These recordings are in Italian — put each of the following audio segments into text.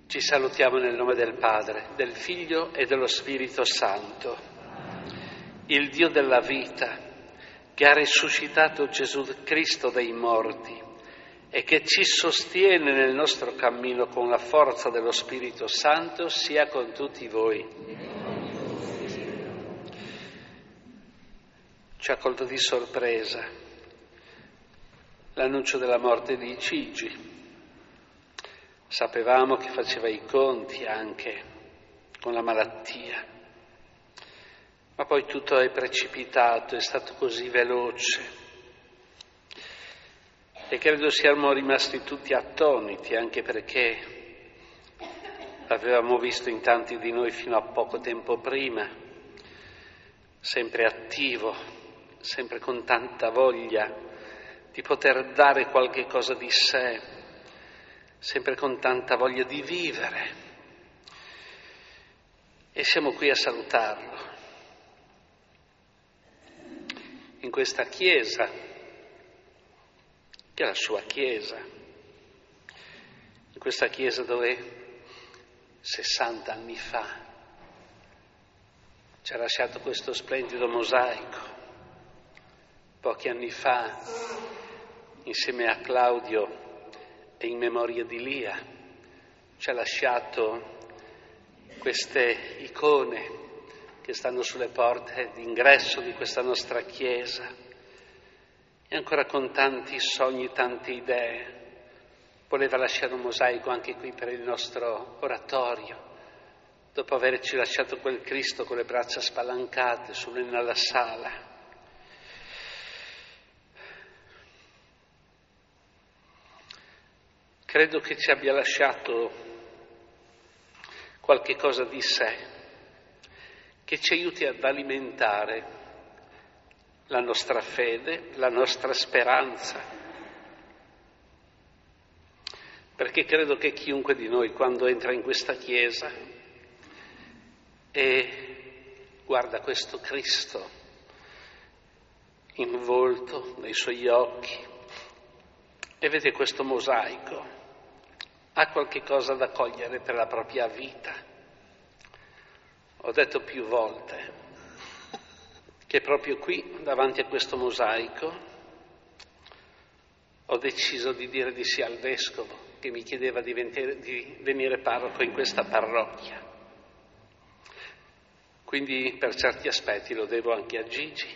Ci salutiamo nel nome del Padre, del Figlio e dello Spirito Santo. Il Dio della vita, che ha risuscitato Gesù Cristo dai morti e che ci sostiene nel nostro cammino con la forza dello Spirito Santo, sia con tutti voi. Ci ha colto di sorpresa l'annuncio della morte di Gigi. Sapevamo che faceva i conti anche con la malattia, ma poi tutto è precipitato, è stato così veloce e credo siamo rimasti tutti attoniti, anche perché l'avevamo visto in tanti di noi fino a poco tempo prima, sempre attivo, sempre con tanta voglia di poter dare qualche cosa di sé, sempre con tanta voglia di vivere, e siamo qui a salutarlo in questa chiesa, che è la sua chiesa, in questa chiesa dove 60 anni fa ci ha lasciato questo splendido mosaico, pochi anni fa, insieme a Claudio e in memoria di Lia, ci ha lasciato queste icone che stanno sulle porte d'ingresso di questa nostra chiesa, e ancora con tanti sogni, tante idee, voleva lasciare un mosaico anche qui per il nostro oratorio, dopo averci lasciato quel Cristo con le braccia spalancate nella sala. Credo che ci abbia lasciato qualche cosa di sé, che ci aiuti ad alimentare la nostra fede, la nostra speranza, perché credo che chiunque di noi, quando entra in questa chiesa e guarda questo Cristo in volto, nei suoi occhi, e vede questo mosaico, ha qualche cosa da cogliere per la propria vita. Ho detto più volte che proprio qui, davanti a questo mosaico, ho deciso di dire di sì al vescovo che mi chiedeva di venire parroco in questa parrocchia. Quindi per certi aspetti lo devo anche a Gigi.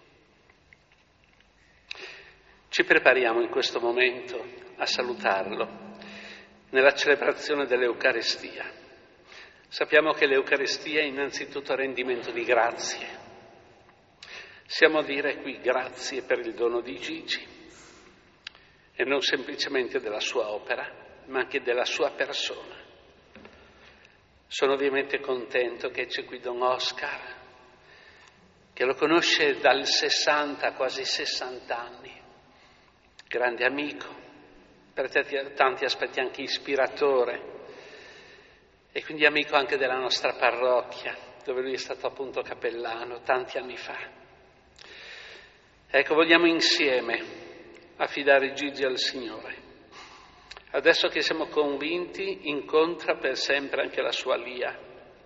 Ci prepariamo in questo momento a salutarlo nella celebrazione dell'Eucaristia. Sappiamo che l'Eucaristia è innanzitutto rendimento di grazie. Siamo a dire qui grazie per il dono di Gigi, e non semplicemente della sua opera, ma anche della sua persona. Sono ovviamente contento che c'è qui Don Oscar, che lo conosce dal 60, quasi 60 anni, grande amico, per tanti aspetti anche ispiratore, e quindi amico anche della nostra parrocchia, dove lui è stato appunto cappellano tanti anni fa. Ecco, vogliamo insieme affidare Gigi al Signore. Adesso che siamo convinti, incontra per sempre anche la sua Lia.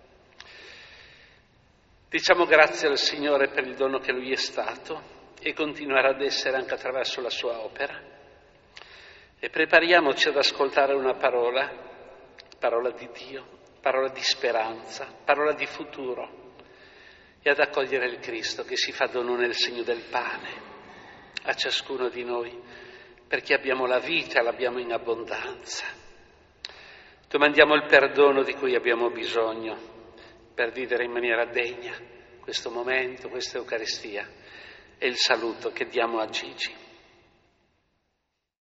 Diciamo grazie al Signore per il dono che lui è stato e continuerà ad essere anche attraverso la sua opera. E prepariamoci ad ascoltare una parola di Dio, parola di speranza, parola di futuro, e ad accogliere il Cristo che si fa dono nel segno del pane a ciascuno di noi, perché abbiamo la vita, l'abbiamo in abbondanza. Domandiamo il perdono di cui abbiamo bisogno per vivere in maniera degna questo momento, questa Eucaristia, e il saluto che diamo a Gigi.